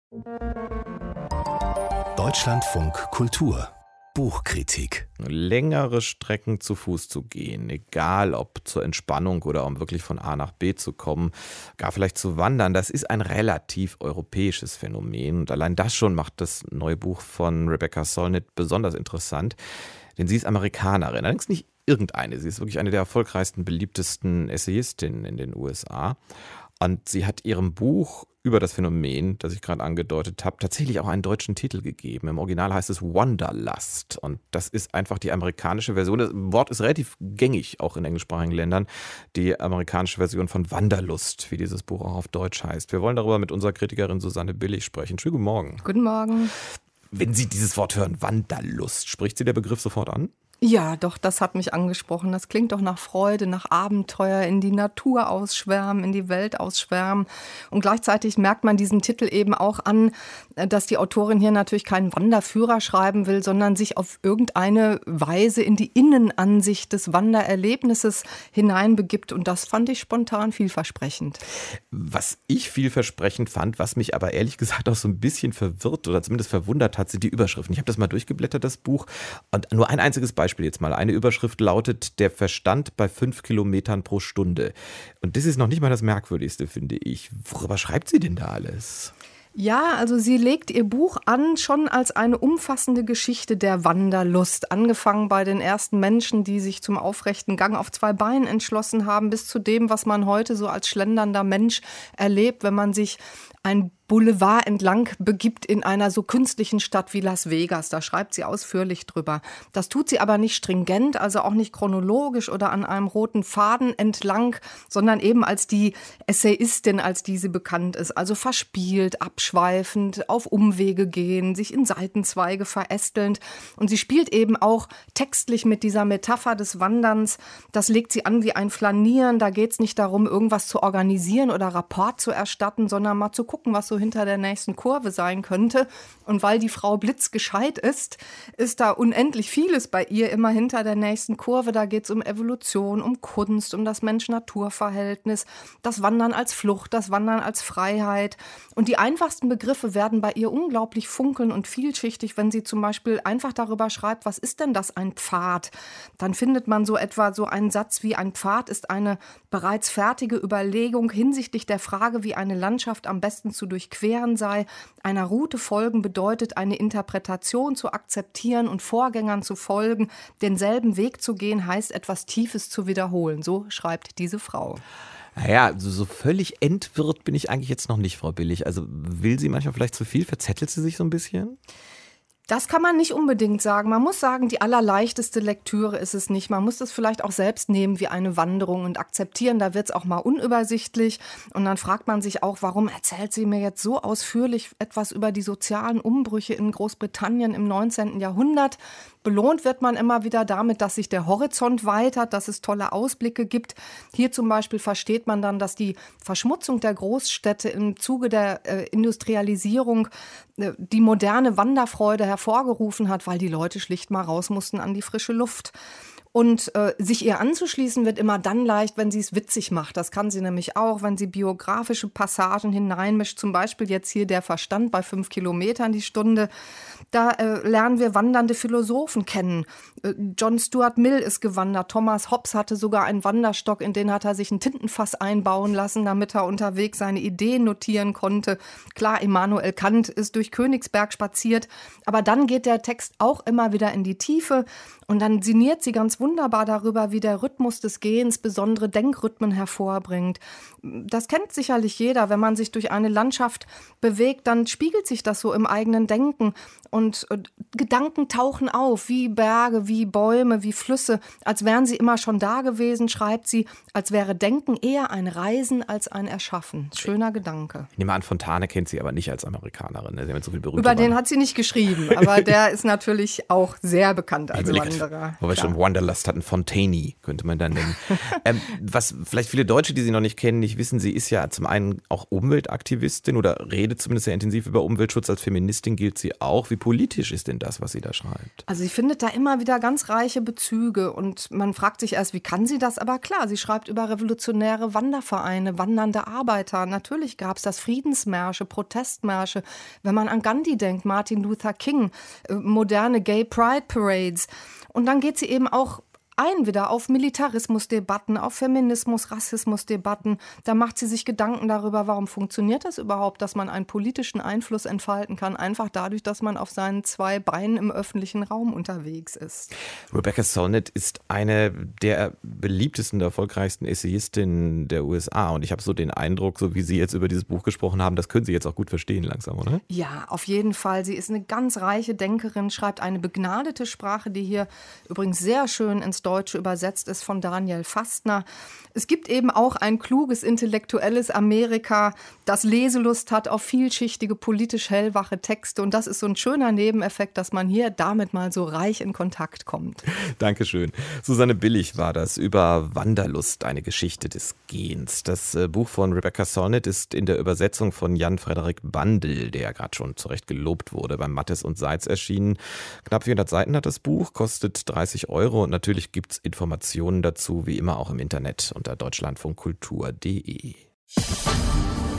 Deutschlandfunk Kultur Buchkritik. Längere Strecken zu Fuß zu gehen, egal ob zur Entspannung oder um wirklich von A nach B zu kommen, gar vielleicht zu wandern, das ist ein relativ europäisches Phänomen. Und allein das schon macht das neue Buch von Rebecca Solnit besonders interessant, denn sie ist Amerikanerin, allerdings nicht irgendeine. Sie ist wirklich eine der erfolgreichsten, beliebtesten Essayistinnen in den USA. Und sie hat ihrem Buch über das Phänomen, das ich gerade angedeutet habe, tatsächlich auch einen deutschen Titel gegeben. Im Original heißt es Wanderlust. Und das ist einfach die amerikanische Version. Das Wort ist relativ gängig, auch in englischsprachigen Ländern. Die amerikanische Version von Wanderlust, wie dieses Buch auch auf Deutsch heißt. Wir wollen darüber mit unserer Kritikerin Susanne Billig sprechen. Schönen guten Morgen. Guten Morgen. Wenn Sie dieses Wort hören, Wanderlust, spricht Sie der Begriff sofort an? Ja, doch, das hat mich angesprochen. Das klingt doch nach Freude, nach Abenteuer, in die Natur ausschwärmen, in die Welt ausschwärmen. Und gleichzeitig merkt man diesen Titel eben auch an, dass die Autorin hier natürlich keinen Wanderführer schreiben will, sondern sich auf irgendeine Weise in die Innenansicht des Wandererlebnisses hineinbegibt. Und das fand ich spontan vielversprechend. Was ich vielversprechend fand, was mich aber ehrlich gesagt auch so ein bisschen verwirrt oder zumindest verwundert hat, sind die Überschriften. Ich habe das mal durchgeblättert, das Buch, und nur ein einziges Beispiel jetzt mal. Eine Überschrift lautet: Der Verstand bei 5 Kilometern pro Stunde. Und das ist noch nicht mal das Merkwürdigste, finde ich. Worüber schreibt sie denn da alles? Ja, also sie legt ihr Buch an schon als eine umfassende Geschichte der Wanderlust. Angefangen bei den ersten Menschen, die sich zum aufrechten Gang auf 2 Beinen entschlossen haben, bis zu dem, was man heute so als schlendernder Mensch erlebt, wenn man sich ein Boulevard entlang begibt in einer so künstlichen Stadt wie Las Vegas. Da schreibt sie ausführlich drüber. Das tut sie aber nicht stringent, also auch nicht chronologisch oder an einem roten Faden entlang, sondern eben als die Essayistin, als die sie bekannt ist. Also verspielt, abschweifend, auf Umwege gehen, sich in Seitenzweige verästelnd. Und sie spielt eben auch textlich mit dieser Metapher des Wanderns. Das legt sie an wie ein Flanieren. Da geht es nicht darum, irgendwas zu organisieren oder Rapport zu erstatten, sondern mal zu gucken, was so hinter der nächsten Kurve sein könnte. Und weil die Frau blitzgescheit ist da unendlich vieles bei ihr immer hinter der nächsten Kurve. Da geht es um Evolution, um Kunst, um das Mensch-Natur-Verhältnis, das Wandern als Flucht, das Wandern als Freiheit. Und die einfachsten Begriffe werden bei ihr unglaublich funkeln und vielschichtig, wenn sie zum Beispiel einfach darüber schreibt, was ist denn das, ein Pfad? Dann findet man so etwa so einen Satz wie: Ein Pfad ist eine bereits fertige Überlegung hinsichtlich der Frage, wie eine Landschaft am besten zu durchqueren sei. Einer Route folgen bedeutet, eine Interpretation zu akzeptieren und Vorgängern zu folgen. Denselben Weg zu gehen heißt, etwas Tiefes zu wiederholen. So schreibt diese Frau. Naja, also so völlig entwirrt bin ich eigentlich jetzt noch nicht, Frau Billig. Also will sie manchmal vielleicht zu viel? Verzettelt sie sich so ein bisschen? Das kann man nicht unbedingt sagen. Man muss sagen, die allerleichteste Lektüre ist es nicht. Man muss das vielleicht auch selbst nehmen wie eine Wanderung und akzeptieren. Da wird es auch mal unübersichtlich. Und dann fragt man sich auch, warum erzählt sie mir jetzt so ausführlich etwas über die sozialen Umbrüche in Großbritannien im 19. Jahrhundert? Belohnt wird man immer wieder damit, dass sich der Horizont weitert, dass es tolle Ausblicke gibt. Hier zum Beispiel versteht man dann, dass die Verschmutzung der Großstädte im Zuge der Industrialisierung die moderne Wanderfreude hervorgerufen hat, weil die Leute schlicht mal raus mussten an die frische Luft. Und sich ihr anzuschließen wird immer dann leicht, wenn sie es witzig macht. Das kann sie nämlich auch, wenn sie biografische Passagen hineinmischt. Zum Beispiel jetzt hier der Verstand bei 5 Kilometern die Stunde. Da lernen wir wandernde Philosophen kennen. John Stuart Mill ist gewandert. Thomas Hobbes hatte sogar einen Wanderstock, in den hat er sich ein Tintenfass einbauen lassen, damit er unterwegs seine Ideen notieren konnte. Klar, Immanuel Kant ist durch Königsberg spaziert. Aber dann geht der Text auch immer wieder in die Tiefe. Und dann sinniert sie ganz wunderbar darüber, wie der Rhythmus des Gehens besondere Denkrhythmen hervorbringt. Das kennt sicherlich jeder. Wenn man sich durch eine Landschaft bewegt, dann spiegelt sich das so im eigenen Denken. Und Gedanken tauchen auf, wie Berge, wie Bäume, wie Flüsse. Als wären sie immer schon da gewesen, schreibt sie, als wäre Denken eher ein Reisen als ein Erschaffen. Schöner Gedanke. Ich nehme an, Fontane kennt sie aber nicht als Amerikanerin. Ne? Sie haben so viel Über den hat sie nicht geschrieben, aber der ist natürlich auch sehr bekannt als Wanderer. Wo wir schon im Wanderlust Wanderlust hatten. Fontaine könnte man dann nennen. Was vielleicht viele Deutsche, die sie noch nicht kennen, nicht wissen, sie ist ja zum einen auch Umweltaktivistin oder redet zumindest sehr intensiv über Umweltschutz. Als Feministin gilt sie auch. Wie politisch ist denn das, was sie da schreibt? Also sie findet da immer wieder ganz reiche Bezüge und man fragt sich erst, wie kann sie das? Aber klar, sie schreibt über revolutionäre Wandervereine, wandernde Arbeiter. Natürlich gab es das Friedensmärsche, Protestmärsche. Wenn man an Gandhi denkt, Martin Luther King, moderne Gay Pride Parades. Und dann geht sie eben auch wieder auf Militarismusdebatten, auf Feminismus, Rassismusdebatten. Da macht sie sich Gedanken darüber, warum funktioniert das überhaupt, dass man einen politischen Einfluss entfalten kann, einfach dadurch, dass man auf seinen 2 Beinen im öffentlichen Raum unterwegs ist. Rebecca Solnit ist eine der beliebtesten, der erfolgreichsten Essayistinnen der USA. Und ich habe so den Eindruck, so wie Sie jetzt über dieses Buch gesprochen haben, das können Sie jetzt auch gut verstehen langsam, oder? Ja, auf jeden Fall. Sie ist eine ganz reiche Denkerin, schreibt eine begnadete Sprache, die hier übrigens sehr schön ins Deutsche übersetzt ist von Daniel Fastner. Es gibt eben auch ein kluges, intellektuelles Amerika, das Leselust hat auf vielschichtige, politisch hellwache Texte. Und das ist so ein schöner Nebeneffekt, dass man hier damit mal so reich in Kontakt kommt. Dankeschön. Susanne Billig war das über Wanderlust, eine Geschichte des Gehens. Das Buch von Rebecca Solnit ist in der Übersetzung von Jan-Frederik Bandel, der gerade schon zu Recht gelobt wurde, beim Mattes und Seitz erschienen. Knapp 400 Seiten hat das Buch, kostet 30 € und natürlich gibt es Informationen dazu, wie immer auch im Internet unter deutschlandfunkkultur.de.